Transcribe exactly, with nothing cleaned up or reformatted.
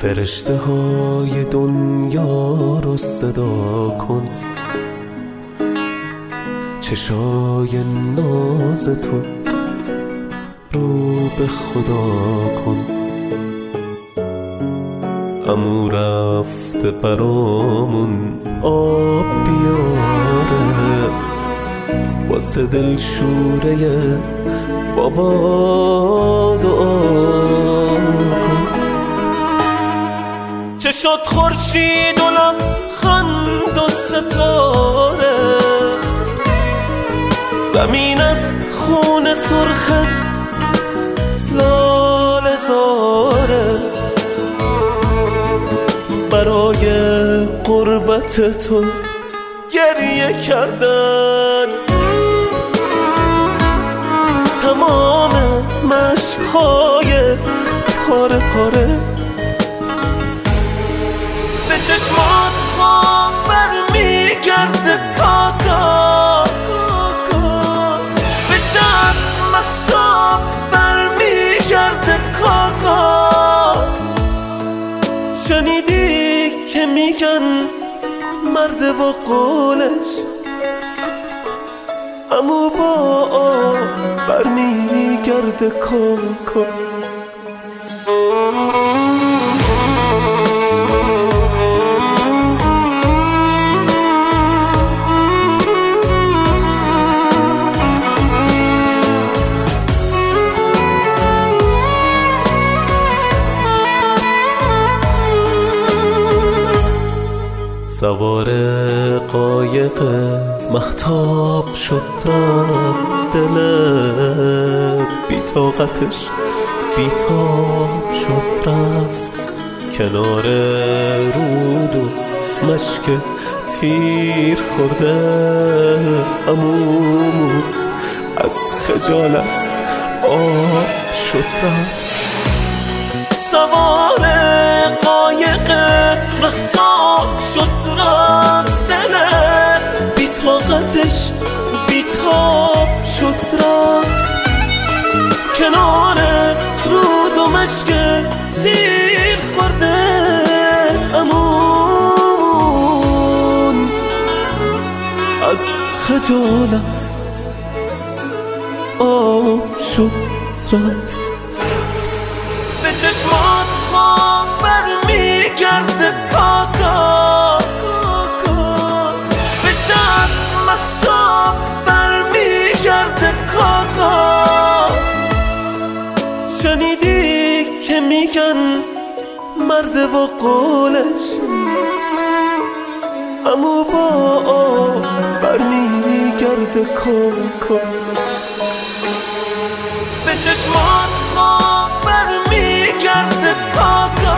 فرشته های دنیا رو صدا کن، چشای ناز تو رو به خدا کن. عمو رفته برامون آب بیاره، واسه دل شوره بابا دعا کن. چه شد خورشید و لبخند و ستاره، زمین از خون سرخت لاله زاره، برای قربت تو گریه کردن تمام مشک‌های پاره پاره. به چشمات خواب برمیگرده کاکا، به شب مهتاب برمیگرده کاکا. شنیدی که میگن مرد و قولش امو با آب برمیگرده کاکا. سوار قایق مهتاب شد رفت، دل بی‌طاقتش بی‌تاب شد رفت. کنار رود و مشک تیر خورده عمومون از خجالت آب شد رفت. سوار قایق مهتاب شد رفت، دل بی‌طاقتش بی‌تاب شد رفت. کنار رود و مشک زیر خورده عمومون از خجالت آب شد رفت. به چشمات خواب برمیگرده کاکا، به شب مهتاب برمیگرده کاکا. شنیدی که میگن مرد و قولش امو با آب برمیگرده کاکا. به چشمات خواب برمیگرده کاکا،